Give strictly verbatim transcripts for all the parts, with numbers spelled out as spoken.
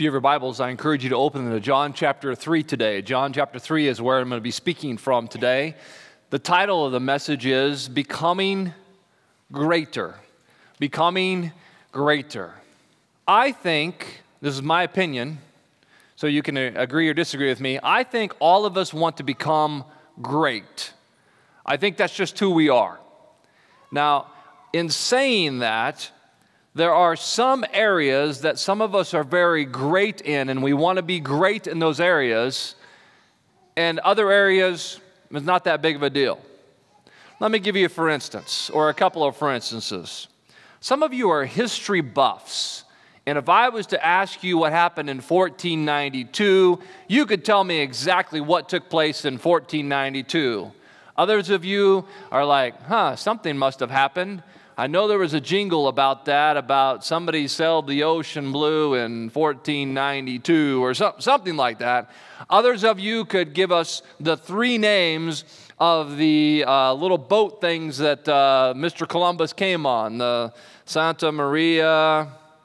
If you have your Bibles, I encourage you to open them to John chapter three today. John chapter three is where I'm going to be speaking from today. The title of the message is Becoming Greater. Becoming Greater. I think, this is my opinion, so you can agree or disagree with me, I think all of us want to become great. I think that's just who we are. Now, in saying that, there are some areas that some of us are very great in, and we want to be great in those areas, and other areas, it's not that big of a deal. Let me give you a for instance, or a couple of for instances. Some of you are history buffs, and if I was to ask you what happened in fourteen ninety-two, you could tell me exactly what took place in fourteen ninety-two. Others of you are like, huh, something must have happened. I know there was a jingle about that, about somebody sailed the ocean blue in fourteen ninety-two or so, something like that. Others of you could give us the three names of the uh, little boat things that uh, Mister Columbus came on, the Santa Maria,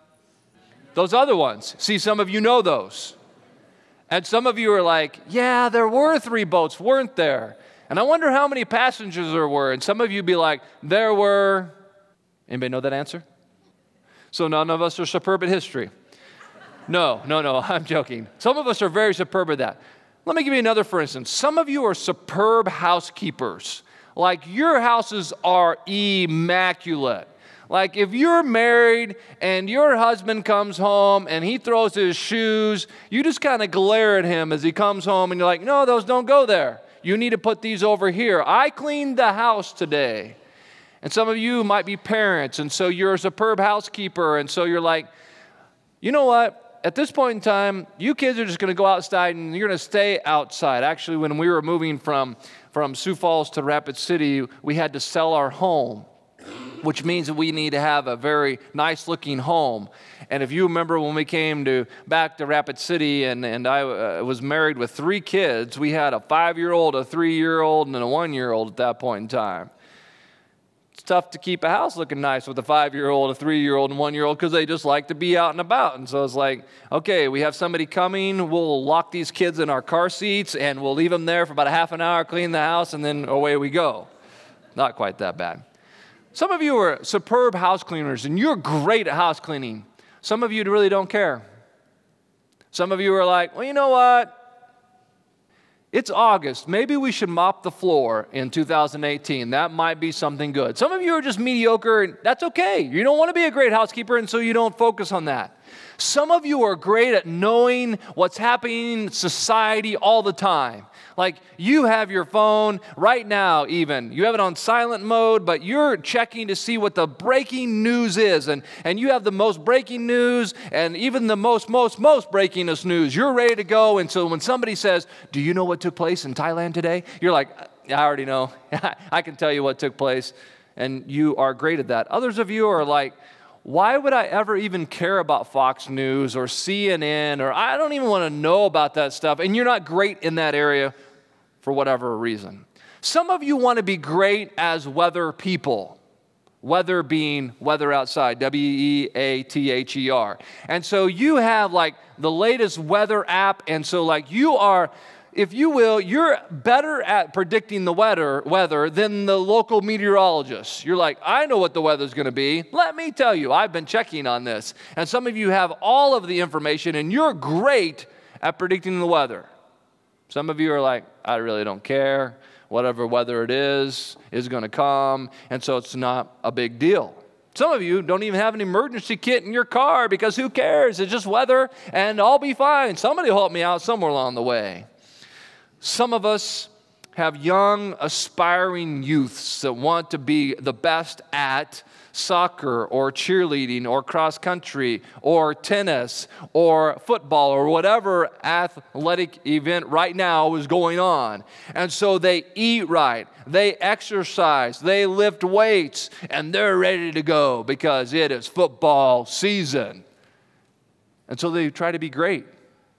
those other ones. See, some of you know those. And some of you are like, yeah, there were three boats, weren't there? And I wonder how many passengers there were. And some of you be like, there were... Anybody know that answer? So none of us are superb at history. No, no, no, I'm joking. Some of us are very superb at that. Let me give you another for instance. Some of you are superb housekeepers. Like your houses are immaculate. Like if you're married and your husband comes home and he throws his shoes, you just kind of glare at him as he comes home and you're like, no, those don't go there. You need to put these over here. I cleaned the house today. And some of you might be parents, and so you're a superb housekeeper, and so you're like, you know what? At this point in time, you kids are just going to go outside, and you're going to stay outside. Actually, when we were moving from, from Sioux Falls to Rapid City, we had to sell our home, which means that we need to have a very nice-looking home. And if you remember when we came to back to Rapid City, and, and I uh, was married with three kids, we had a five-year-old, a three-year-old, and a one-year-old at that point in time. It's tough to keep a house looking nice with a five-year-old, a three-year-old, and one-year-old because they just like to be out and about. And so it's like, okay, we have somebody coming. We'll lock these kids in our car seats, and we'll leave them there for about a half an hour, clean the house, and then away we go. Not quite that bad. Some of you are superb house cleaners, and you're great at house cleaning. Some of you really don't care. Some of you are like, well, you know what? It's August. Maybe we should mop the floor in two thousand eighteen. That might be something good. Some of you are just mediocre, and that's okay. You don't want to be a great housekeeper, and so you don't focus on that. Some of you are great at knowing what's happening in society all the time. Like you have your phone right now even. You have it on silent mode, but you're checking to see what the breaking news is. And, and you have the most breaking news and even the most, most, most breakingest news. You're ready to go. And so when somebody says, do you know what took place in Thailand today? You're like, I already know. I can tell you what took place. And you are great at that. Others of you are like, why would I ever even care about Fox News or C N N, or I don't even want to know about that stuff, and you're not great in that area for whatever reason. Some of you want to be great as weather people, weather being weather outside, W E A T H E R. And so you have like the latest weather app, and so like you are, if you will, you're better at predicting the weather, weather than the local meteorologist. You're like, I know what the weather's going to be. Let me tell you, I've been checking on this. And some of you have all of the information, and you're great at predicting the weather. Some of you are like, I really don't care. Whatever weather it is, is going to come, and so it's not a big deal. Some of you don't even have an emergency kit in your car because who cares? It's just weather, and I'll be fine. Somebody will help me out somewhere along the way. Some of us have young, aspiring youths that want to be the best at soccer or cheerleading or cross country or tennis or football or whatever athletic event right now is going on. And so they eat right, they exercise, they lift weights, and they're ready to go because it is football season. And so they try to be great.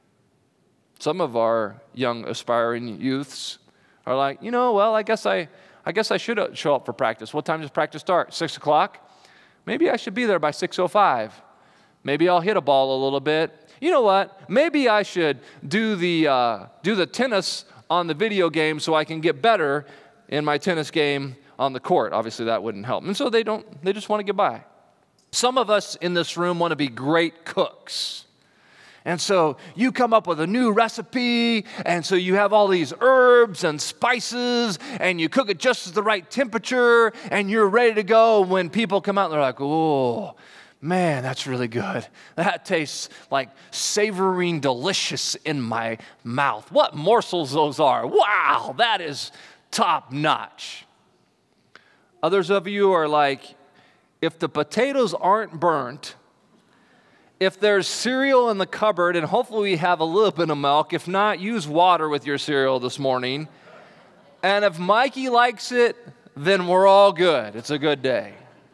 Some of our young aspiring youths are like, you know, well, I guess I, I guess I should show up for practice. What time does practice start? Six o'clock? Maybe I should be there by six oh five. Maybe I'll hit a ball a little bit. you know what, maybe I should do the, uh, do the tennis on the video game so I can get better in my tennis game on the court. Obviously, that wouldn't help. And so they don't, they just want to get by. Some of us in this room want to be great cooks. And so you come up with a new recipe, and so you have all these herbs and spices, and you cook it just at the right temperature, and you're ready to go when people come out and they're like, oh, man, that's really good. That tastes like savoring delicious in my mouth. What morsels those are. Wow, that is top notch. Others of you are like, if the potatoes aren't burnt, if there's cereal in the cupboard, and hopefully we have a little bit of milk, if not, use water with your cereal this morning. And if Mikey likes it, then we're all good. It's a good day.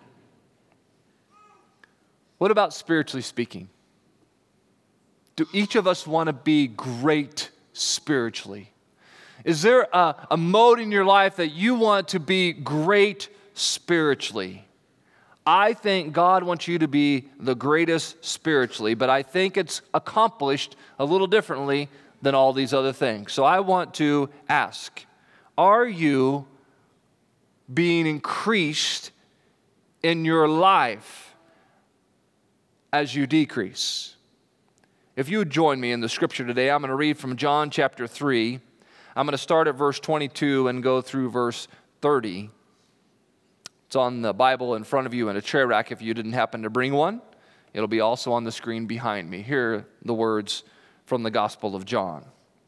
What about spiritually speaking? Do each of us want to be great spiritually? Is there a, a mode in your life that you want to be great spiritually? I think God wants you to be the greatest spiritually, but I think it's accomplished a little differently than all these other things. So I want to ask, are you being increased in your life as you decrease? If you would join me in the scripture today, I'm going to read from John chapter three. I'm going to start at verse twenty-two and go through verse thirty. It's on the Bible in front of you in a chair rack if you didn't happen to bring one. It'll be also on the screen behind me. Here are the words from the Gospel of John.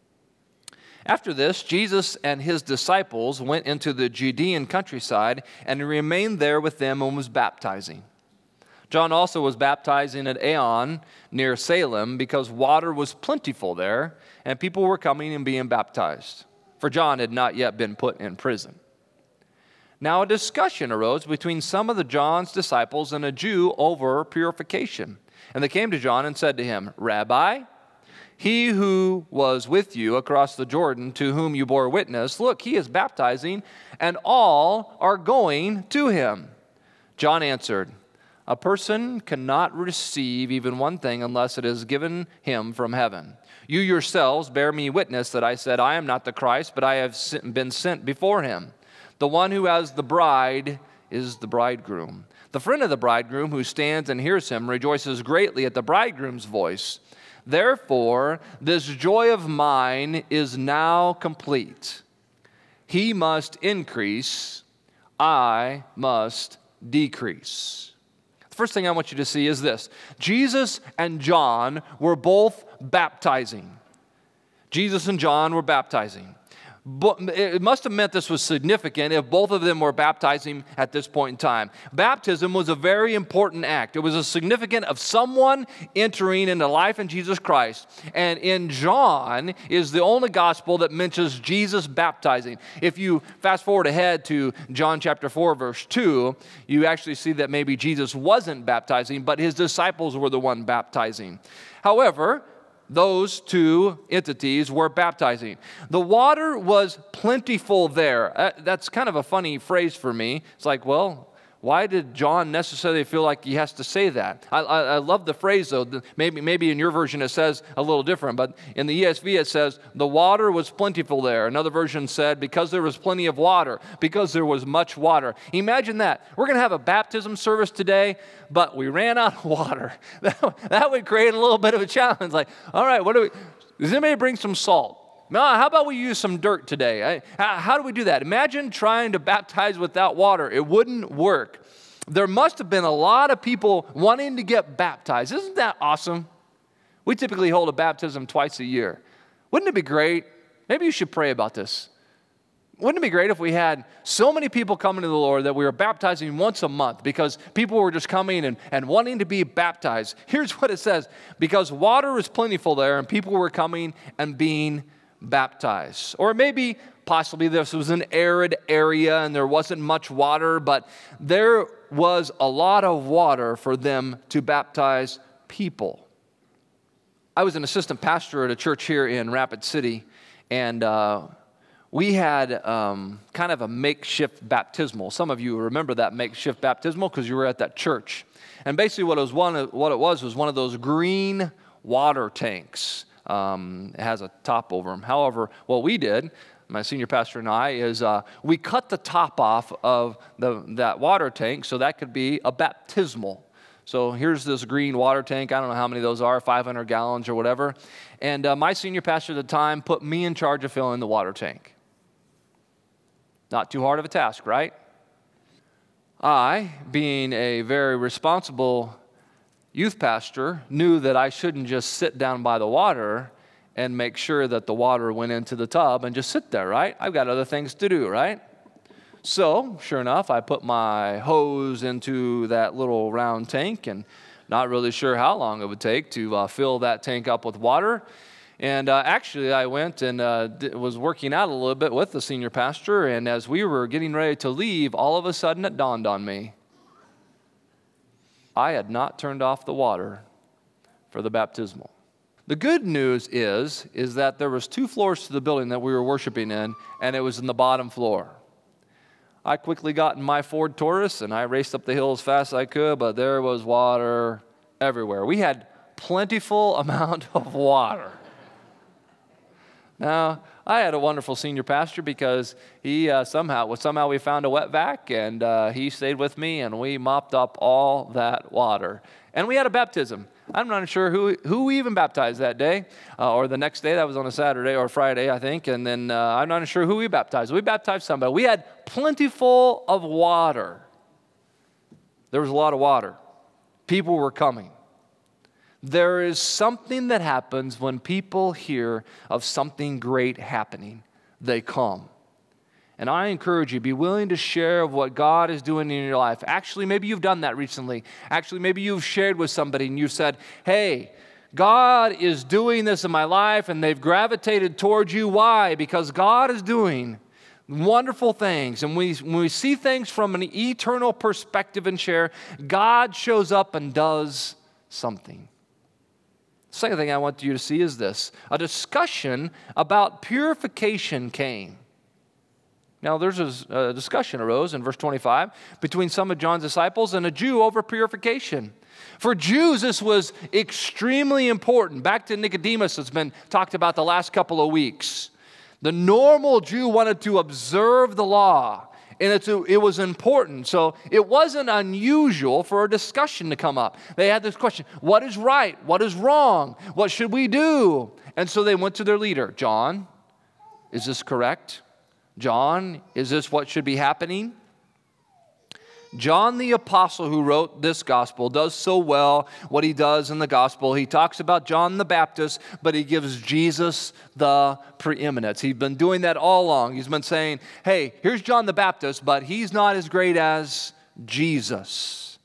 After this, Jesus and his disciples went into the Judean countryside and remained there with them and was baptizing. John also was baptizing at Aenon near Salem because water was plentiful there and people were coming and being baptized, for John had not yet been put in prison. Now a discussion arose between some of the John's disciples and a Jew over purification. And they came to John and said to him, Rabbi, he who was with you across the Jordan, to whom you bore witness, look, he is baptizing, and all are going to him. John answered, a person cannot receive even one thing unless it is given him from heaven. You yourselves bear me witness that I said, I am not the Christ, but I have been sent before him. The one who has the bride is the bridegroom. The friend of the bridegroom who stands and hears him rejoices greatly at the bridegroom's voice. Therefore, this joy of mine is now complete. He must increase, I must decrease. The first thing I want you to see is this. Jesus and John were both baptizing. Jesus and John were baptizing. But it must have meant this was significant if both of them were baptizing at this point in time. Baptism was a very important act. It was a significant of someone entering into life in Jesus Christ. And in John is the only gospel that mentions Jesus baptizing. If you fast forward ahead to John chapter four, verse two, you actually see that maybe Jesus wasn't baptizing, but his disciples were the one baptizing. However, those two entities were baptizing. The water was plentiful there. Uh, that's kind of a funny phrase for me. It's like, well, why did John necessarily feel like he has to say that? I, I, I love the phrase, though. Maybe, maybe in your version it says a little different, but in the E S V it says, the water was plentiful there. Another version said, because there was plenty of water, because there was much water. Imagine that. We're going to have a baptism service today, but we ran out of water. That, that would create a little bit of a challenge. Like, all right, what do we, does anybody bring some salt? No, how about we use some dirt today? How, how do we do that? Imagine trying to baptize without water. It wouldn't work. There must have been a lot of people wanting to get baptized. Isn't that awesome? We typically hold a baptism twice a year. Wouldn't it be great? Maybe you should pray about this. Wouldn't it be great if we had so many people coming to the Lord that we were baptizing once a month because people were just coming and, and wanting to be baptized? Here's what it says. Because water was plentiful there and people were coming and being baptized. Or maybe possibly this was an arid area and there wasn't much water, but there was a lot of water for them to baptize people. I was an assistant pastor at a church here in Rapid City, and uh, we had um, kind of a makeshift baptismal. Some of you remember that makeshift baptismal because you were at that church. And basically what it was, one of, what it was was one of those green water tanks. Um, it has a top over them. However, what we did, my senior pastor and I, is uh, we cut the top off of the, that water tank so that could be a baptismal. So here's this green water tank. I don't know how many of those are, five hundred gallons or whatever. And uh, my senior pastor at the time put me in charge of filling the water tank. Not too hard of a task, right? I, being a very responsible youth pastor, knew that I shouldn't just sit down by the water and make sure that the water went into the tub and just sit there, right? I've got other things to do, right? So, sure enough, I put my hose into that little round tank, and not really sure how long it would take to uh, fill that tank up with water. And uh, actually, I went and uh, d- was working out a little bit with the senior pastor, and as we were getting ready to leave, all of a sudden it dawned on me. I had not turned off the water for the baptismal. The good news is, is that there was two floors to the building that we were worshiping in, and it was in the bottom floor. I quickly got in my Ford Taurus, and I raced up the hill as fast as I could, but there was water everywhere. We had plentiful amount of water. Now, I had a wonderful senior pastor because he uh, somehow, well, somehow we found a wet vac, and uh, he stayed with me, and we mopped up all that water. And we had a baptism. I'm not sure who who we even baptized that day, uh, or the next day. That was on a Saturday or Friday, I think. And then uh, I'm not sure who we baptized. We baptized somebody. We had plentiful of water. There was a lot of water. People were coming. There is something that happens when people hear of something great happening. They come. And I encourage you, be willing to share of what God is doing in your life. Actually, maybe you've done that recently. Actually, maybe you've shared with somebody and you've said, hey, God is doing this in my life, and they've gravitated towards you. Why? Because God is doing wonderful things. And we, when we see things from an eternal perspective and share, God shows up and does something. The second thing I want you to see is this. A discussion about purification came. Now, there's a, a discussion arose in verse twenty-five between some of John's disciples and a Jew over purification. For Jews, this was extremely important. Back to Nicodemus, it's been talked about the last couple of weeks. The normal Jew wanted to observe the law, and it's, it was important. So it wasn't unusual for a discussion to come up. They had this question, what is right? What is wrong? What should we do? And so they went to their leader. John, is this correct? John, is this what should be happening? John the apostle who wrote this gospel does so well what he does in the gospel. He talks about John the Baptist, but he gives Jesus the preeminence. He's been doing that all along. He's been saying, hey, here's John the Baptist, but he's not as great as Jesus.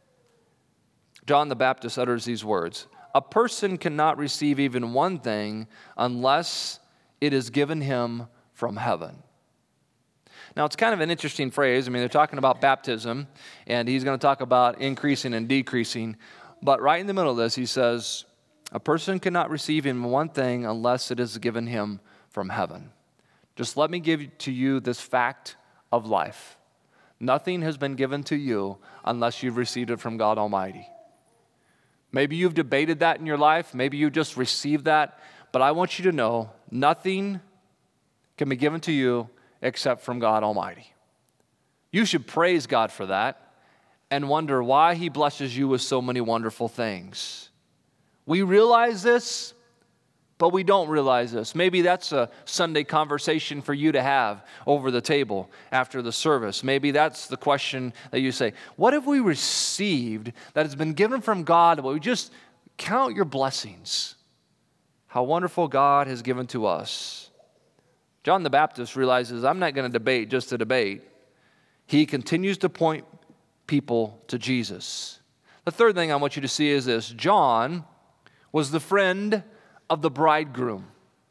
John the Baptist utters these words, a person cannot receive even one thing unless it is given him from heaven. Now, it's kind of an interesting phrase. I mean, they're talking about baptism, and he's going to talk about increasing and decreasing. But right in the middle of this, he says, a person cannot receive even one thing unless it is given him from heaven. Just let me give to you this fact of life. Nothing has been given to you unless you've received it from God Almighty. Maybe you've debated that in your life. Maybe you just received that. But I want you to know, nothing can be given to you except from God Almighty. You should praise God for that and wonder why He blesses you with so many wonderful things. We realize this, but we don't realize this. Maybe that's a Sunday conversation for you to have over the table after the service. Maybe that's the question that you say, what have we received that has been given from God? But we just count your blessings. How wonderful God has given to us. John the Baptist realizes, I'm not going to debate just to debate. He continues to point people to Jesus. The third thing I want you to see is this. John was the friend of the bridegroom.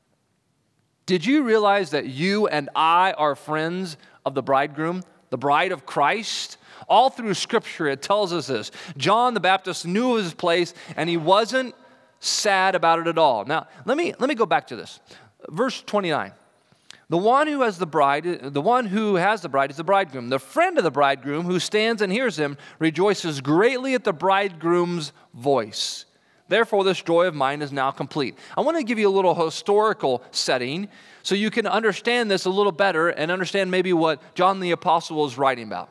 Did you realize that you and I are friends of the bridegroom, the bride of Christ? All through Scripture, it tells us this. John the Baptist knew his place, and he wasn't sad about it at all. Now, let me, let me go back to this. Verse twenty-nine. The one who has the bride, the one who has the bride is the bridegroom. The friend of the bridegroom who stands and hears him rejoices greatly at the bridegroom's voice. Therefore, this joy of mine is now complete. I want to give you a little historical setting so you can understand this a little better and understand maybe what John the Apostle was writing about.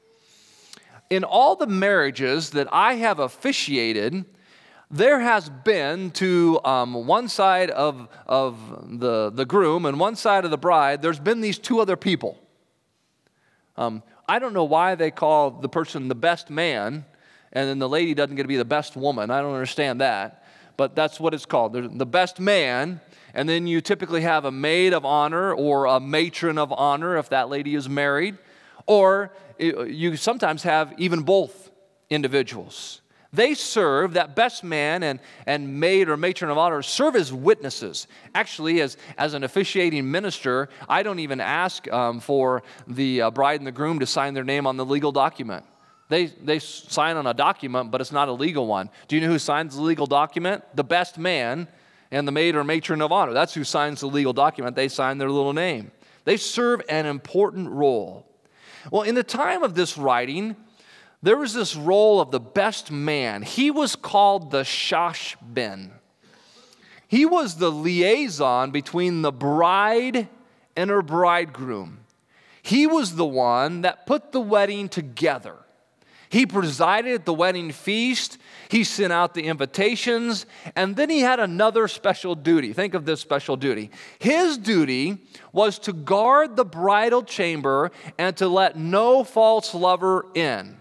In all the marriages that I have officiated, there has been to um, one side of, of the, the groom and one side of the bride, there's been these two other people. Um, I don't know why they call the person the best man, and then the lady doesn't get to be the best woman. I don't understand that, but that's what it's called. There's the best man, and then you typically have a maid of honor or a matron of honor if that lady is married, or you sometimes have even both individuals. They serve, that best man and, and maid or matron of honor serve as witnesses. Actually, as, as an officiating minister, I don't even ask um, for the uh, bride and the groom to sign their name on the legal document. They, they sign on a document, but it's not a legal one. Do you know who signs the legal document? The best man and the maid or matron of honor. That's who signs the legal document. They sign their little name. They serve an important role. Well, in the time of this writing, there was this role of the best man. He was called the shashbin. He was the liaison between the bride and her bridegroom. He was the one that put the wedding together. He presided at the wedding feast. He sent out the invitations. And then he had another special duty. Think of this special duty. His duty was to guard the bridal chamber and to let no false lover in.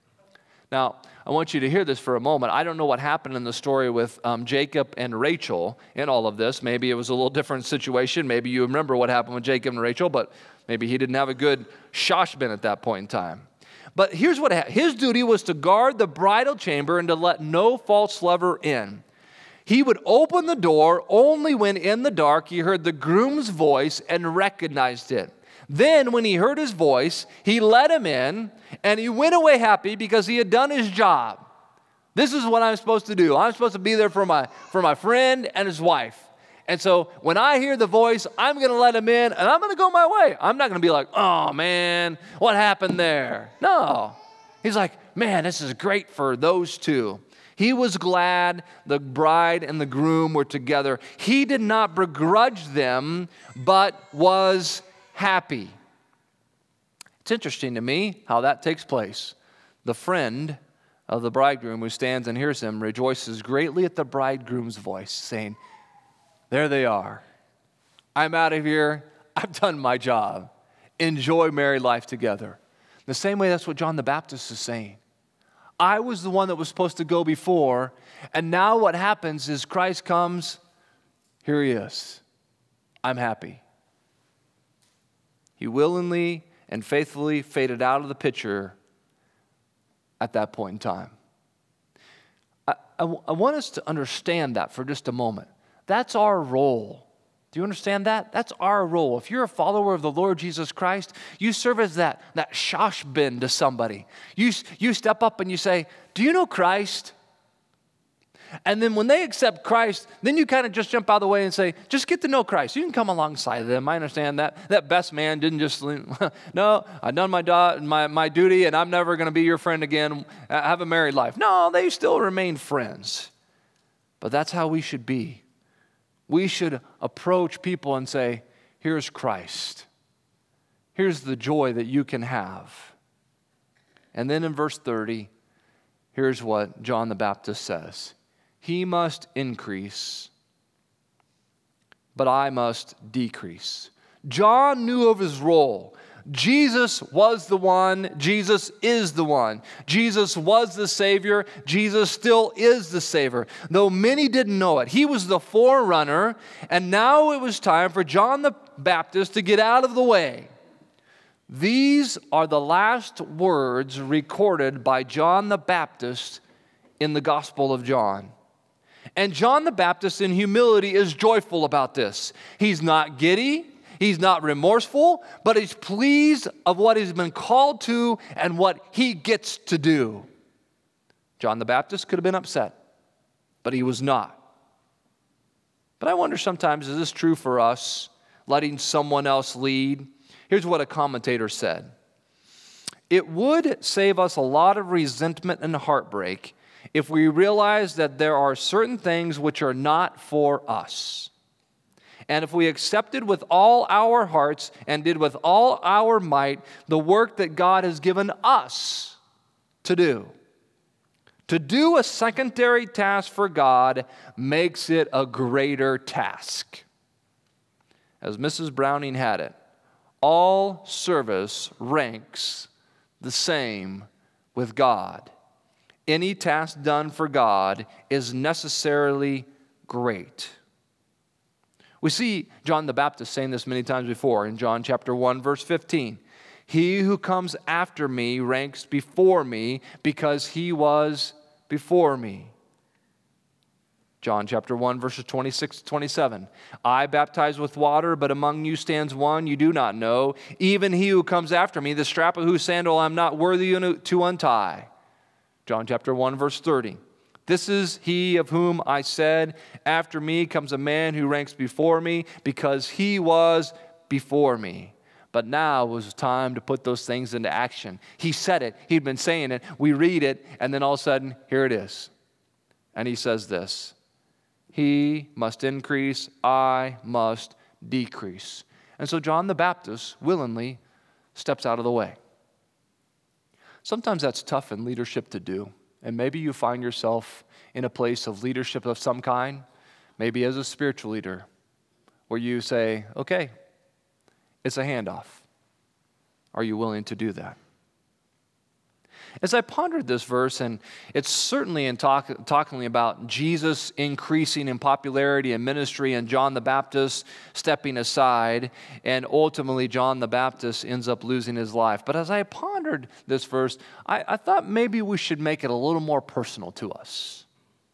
Now, I want you to hear this for a moment. I don't know what happened in the story with um, Jacob and Rachel in all of this. Maybe it was a little different situation. Maybe you remember what happened with Jacob and Rachel, but maybe he didn't have a good shashbin at that point in time. But here's what happened. His duty was to guard the bridal chamber and to let no false lover in. He would open the door only when in the dark he heard the groom's voice and recognized it. Then when he heard his voice, he let him in, and he went away happy because he had done his job. This is what I'm supposed to do. I'm supposed to be there for my, for my friend and his wife. And so when I hear the voice, I'm going to let him in, and I'm going to go my way. I'm not going to be like, oh, man, what happened there? No. He's like, man, this is great for those two. He was glad the bride and the groom were together. He did not begrudge them, but was happy. It's interesting to me how that takes place. The friend of the bridegroom who stands and hears him rejoices greatly at the bridegroom's voice, saying, there they are. I'm out of here. I've done my job. Enjoy married life together. The same way that's what John the Baptist is saying. I was the one that was supposed to go before, and now what happens is Christ comes, here he is. I'm happy. He willingly and faithfully faded out of the picture at that point in time. I, I, I want us to understand that for just a moment. That's our role. Do you understand that? That's our role. If you're a follower of the Lord Jesus Christ, you serve as that, that shashbin to somebody. You, you step up and you say, do you know Christ? And then when they accept Christ, then you kind of just jump out of the way and say, just get to know Christ. You can come alongside of them. I understand that. That best man didn't just, no, I've done my, do- my, my duty and I'm never going to be your friend again. Have a married life. No, they still remain friends. But that's how we should be. We should approach people and say, here's Christ. Here's the joy that you can have. And then in verse thirty, here's what John the Baptist says. He must increase, but I must decrease. John knew of his role. Jesus was the one. Jesus is the one. Jesus was the Savior. Jesus still is the Savior, though many didn't know it. He was the forerunner, and now it was time for John the Baptist to get out of the way. These are the last words recorded by John the Baptist in the Gospel of John. And John the Baptist in humility is joyful about this. He's not giddy. He's not remorseful, but he's pleased of what he's been called to and what he gets to do. John the Baptist could have been upset, but he was not. But I wonder sometimes, is this true for us, letting someone else lead? Here's what a commentator said. It would save us a lot of resentment and heartbreak if we realize that there are certain things which are not for us, and if we accepted with all our hearts and did with all our might the work that God has given us to do, to do a secondary task for God makes it a greater task. As Missus Browning had it, all service ranks the same with God. Any task done for God is necessarily great. We see John the Baptist saying this many times before in John chapter one, verse fifteen. He who comes after me ranks before me because he was before me. John chapter one, verses twenty-six to twenty-seven. I baptize with water, but among you stands one you do not know, even he who comes after me, the strap of whose sandal I'm not worthy to untie. John chapter one, verse thirty. This is he of whom I said, after me comes a man who ranks before me, because he was before me. But now was time to put those things into action. He said it. He'd been saying it. We read it, and then all of a sudden, here it is. And he says this, he must increase, I must decrease. And so John the Baptist willingly steps out of the way. Sometimes that's tough in leadership to do. And maybe you find yourself in a place of leadership of some kind, maybe as a spiritual leader, where you say, okay, it's a handoff. Are you willing to do that? As I pondered this verse, and it's certainly in talk, talking about Jesus increasing in popularity and ministry and John the Baptist stepping aside, and ultimately John the Baptist ends up losing his life. But as I pondered this verse, I, I thought maybe we should make it a little more personal to us.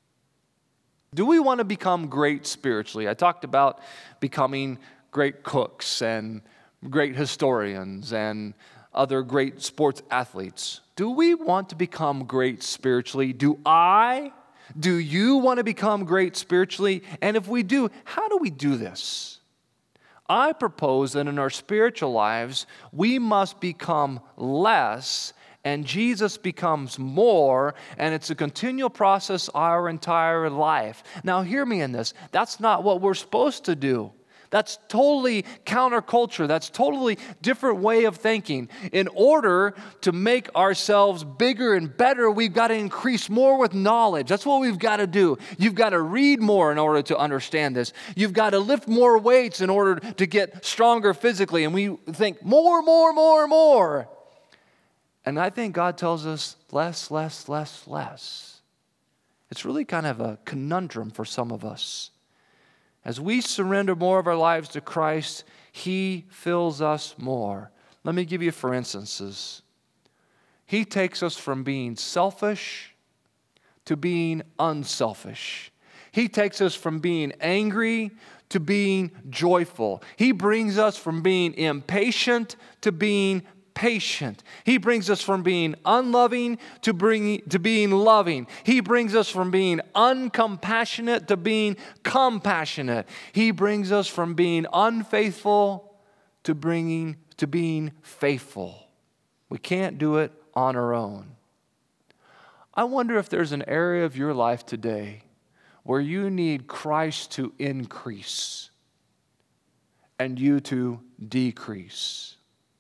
Do we want to become great spiritually? I talked about becoming great cooks and great historians and other great sports athletes. Do we want to become great spiritually? Do I? Do you want to become great spiritually? And if we do, how do we do this? I propose that in our spiritual lives, we must become less and Jesus becomes more, and it's a continual process our entire life. Now, hear me in this. That's not what we're supposed to do. That's totally counterculture. That's totally different way of thinking. In order to make ourselves bigger and better, we've got to increase more with knowledge. That's what we've got to do. You've got to read more in order to understand this. You've got to lift more weights in order to get stronger physically. And we think more, more, more, more. And I think God tells us less, less, less, less. It's really kind of a conundrum for some of us. As we surrender more of our lives to Christ, He fills us more. Let me give you for instances. He takes us from being selfish to being unselfish. He takes us from being angry to being joyful. He brings us from being impatient to being patient. He brings us from being unloving to bring, to being loving. He brings us from being uncompassionate to being compassionate. He brings us from being unfaithful to bringing to being faithful. We can't do it on our own. I wonder if there's an area of your life today where you need Christ to increase and you to decrease.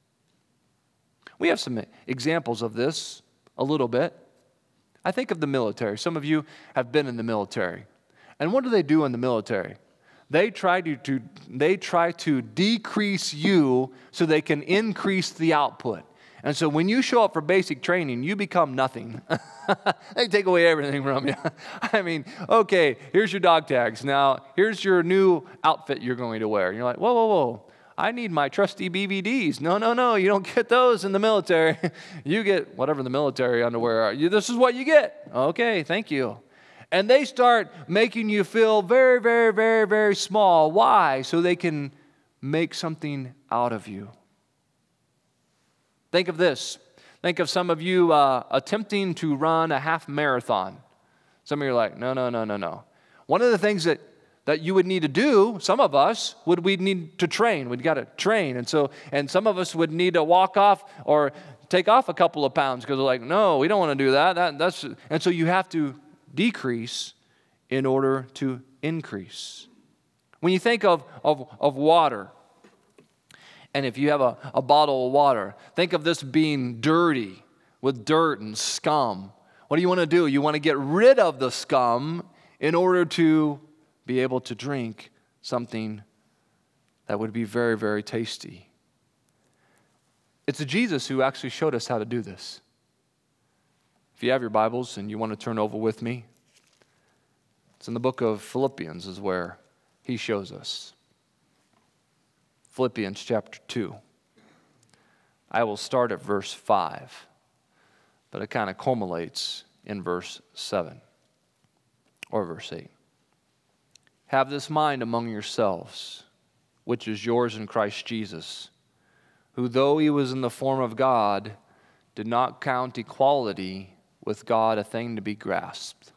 We have some examples of this a little bit. I think of the military. Some of you have been in the military. And what do they do in the military? They try to, to, they try to decrease you so they can increase the output. And so when you show up for basic training, you become nothing. They take away everything from you. I mean, okay, here's your dog tags. Now, here's your new outfit you're going to wear. And you're like, whoa, whoa, whoa. I need my trusty B V Ds. No, no, no, you don't get those in the military. You get whatever the military underwear are. You, this is what you get. Okay, thank you. And they start making you feel very, very, very, very small. Why? So they can make something out of you. Think of this. Think of some of you uh, attempting to run a half marathon. Some of you are like, no, no, no, no, no. One of the things that that you would need to do, some of us would we need to train. We've got to train. And so, and some of us would need to walk off or take off a couple of pounds because they're like, no, we don't want to do that. that that's, and so you have to decrease in order to increase. When you think of, of, of water, and if you have a, a bottle of water, think of this being dirty with dirt and scum. What do you want to do? You want to get rid of the scum in order to be able to drink something that would be very, very tasty. It's Jesus who actually showed us how to do this. If you have your Bibles and you want to turn over with me, it's in the book of Philippians is where he shows us. Philippians chapter two. I will start at verse five, but it kind of culminates in verse seven or verse eight. Have this mind among yourselves, which is yours in Christ Jesus, who though he was in the form of God, did not count equality with God a thing to be grasped,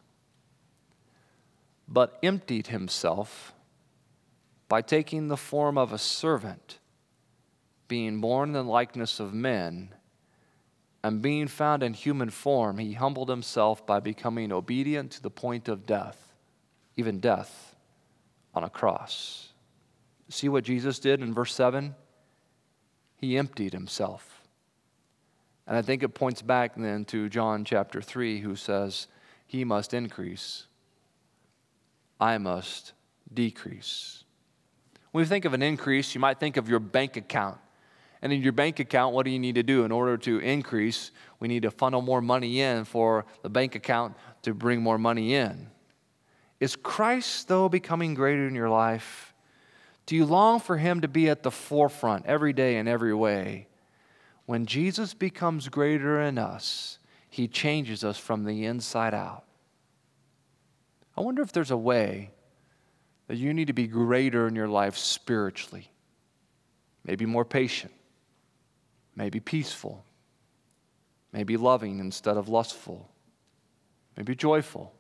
but emptied himself by taking the form of a servant, being born in the likeness of men, and being found in human form, he humbled himself by becoming obedient to the point of death, even death on a cross. See what Jesus did in verse seven? He emptied himself. And I think it points back then to John chapter three, who says, he must increase, I must decrease. When you think of an increase, you might think of your bank account. And in your bank account, what do you need to do? In order to increase, we need to funnel more money in for the bank account to bring more money in. Is Christ, though, becoming greater in your life? Do you long for him to be at the forefront every day in every way? When Jesus becomes greater in us, he changes us from the inside out. I wonder if there's a way that you need to be greater in your life spiritually. Maybe more patient. Maybe peaceful. Maybe loving instead of lustful. Maybe joyful.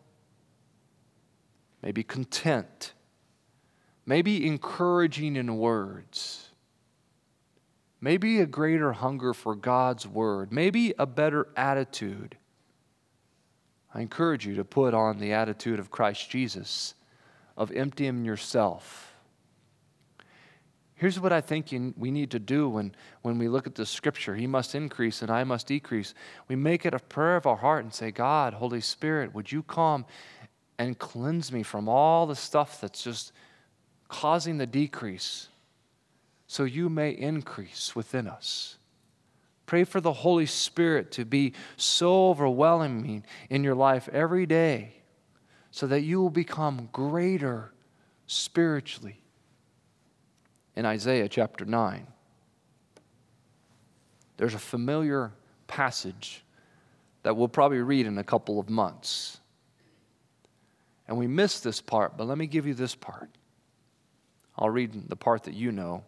Maybe content. Maybe encouraging in words. Maybe a greater hunger for God's word. Maybe a better attitude. I encourage you to put on the attitude of Christ Jesus, of emptying yourself. Here's what I think you, we need to do when, when we look at the scripture. He must increase and I must decrease. We make it a prayer of our heart and say, God, Holy Spirit, would you come and cleanse me from all the stuff that's just causing the decrease so you may increase within us. Pray for the Holy Spirit to be so overwhelming in your life every day so that you will become greater spiritually. In Isaiah chapter nine, there's a familiar passage that we'll probably read in a couple of months. And we missed this part, but let me give you this part. I'll read the part that you know,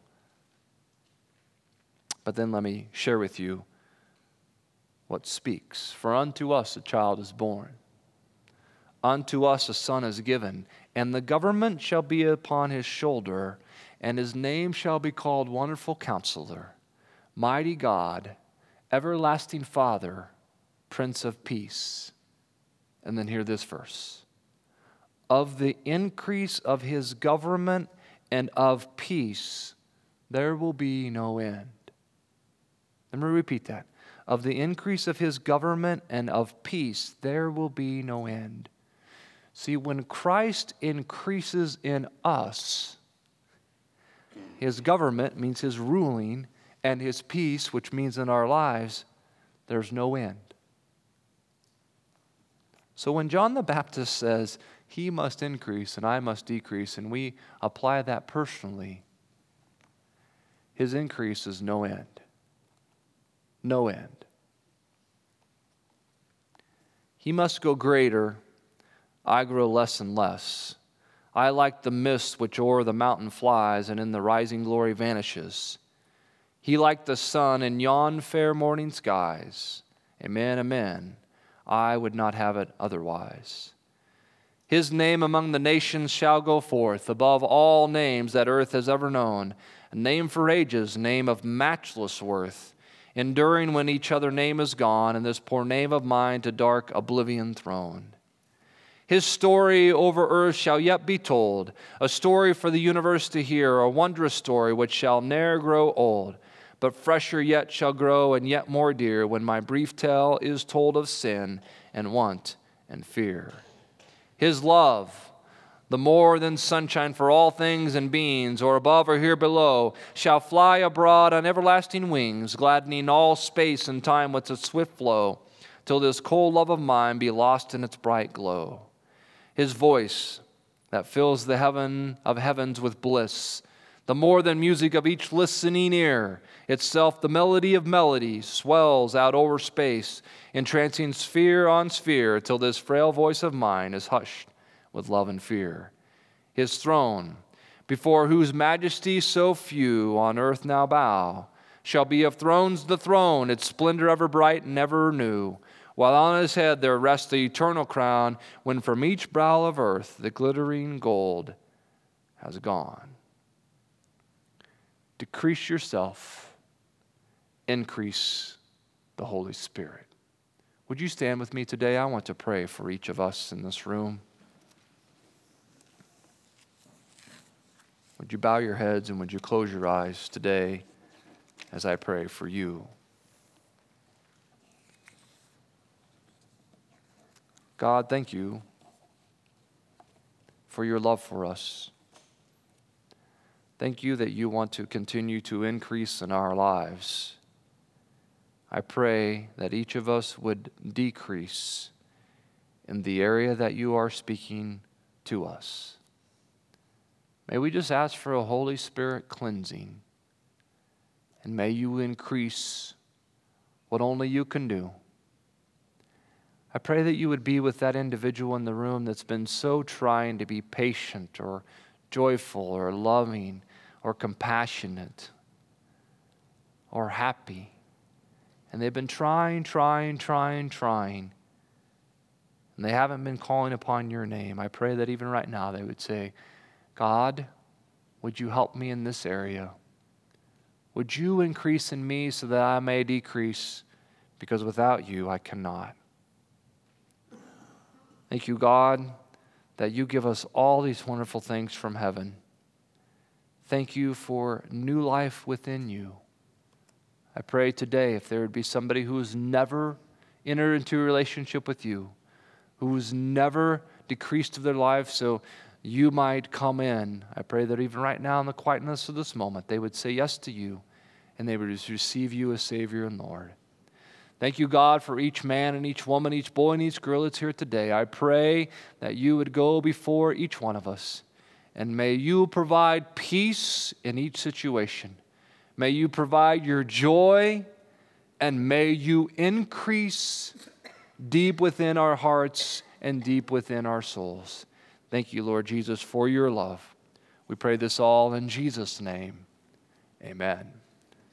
but then let me share with you what speaks. For unto us a child is born, unto us a son is given, and the government shall be upon his shoulder, and his name shall be called Wonderful Counselor, Mighty God, Everlasting Father, Prince of Peace. And then hear this verse. Of the increase of his government and of peace, there will be no end. Let me repeat that. Of the increase of his government and of peace, there will be no end. See, when Christ increases in us, his government means his ruling, and his peace, which means in our lives, there's no end. So when John the Baptist says, he must increase and I must decrease, and we apply that personally, his increase is no end. No end. He must go greater, I grow less and less. I like the mist which o'er the mountain flies and in the rising glory vanishes. He like the sun in yon fair morning skies. Amen, amen. I would not have it otherwise. His name among the nations shall go forth, above all names that earth has ever known, a name for ages, a name of matchless worth. enduring when each other name is gone, and this poor name of mine to dark oblivion thrown. His story over earth shall yet be told, a story for the universe to hear, a wondrous story which shall ne'er grow old, but fresher yet shall grow and yet more dear when my brief tale is told of sin and want and fear. His love, the more than sunshine for all things and beings, or above or here below, shall fly abroad on everlasting wings, gladdening all space and time with its swift flow, till this cold love of mine be lost in its bright glow. His voice that fills the heaven of heavens with bliss, the more than music of each listening ear, itself the melody of melodies, swells out over space, entrancing sphere on sphere, till this frail voice of mine is hushed with love and fear. His throne, before whose majesty so few on earth now bow, shall be of thrones the throne, its splendor ever bright and ever new, while on his head there rests the eternal crown, when from each brow of earth the glittering gold has gone. Decrease yourself, increase the Holy Spirit. Would you stand with me today? I want to pray for each of us in this room. Would you bow your heads and would you close your eyes today as I pray for you? God, thank you for your love for us. Thank you that you want to continue to increase in our lives. I pray that each of us would decrease in the area that you are speaking to us. May we just ask for a Holy Spirit cleansing, and may you increase what only you can do. I pray that you would be with that individual in the room that's been so trying to be patient or joyful or loving or compassionate or happy. And they've been trying, trying, trying, trying. And they haven't been calling upon your name. I pray that even right now they would say, God, would you help me in this area? Would you increase in me so that I may decrease? Because without you, I cannot. Thank you, God, that you give us all these wonderful things from heaven. Thank you for new life within you. I pray today if there would be somebody who has never entered into a relationship with you, who has never decreased of their life so you might come in. I pray that even right now in the quietness of this moment, they would say yes to you and they would receive you as Savior and Lord. Thank you, God, for each man and each woman, each boy and each girl that's here today. I pray that you would go before each one of us, and may you provide peace in each situation. May you provide your joy, and may you increase deep within our hearts and deep within our souls. Thank you, Lord Jesus, for your love. We pray this all in Jesus' name. Amen.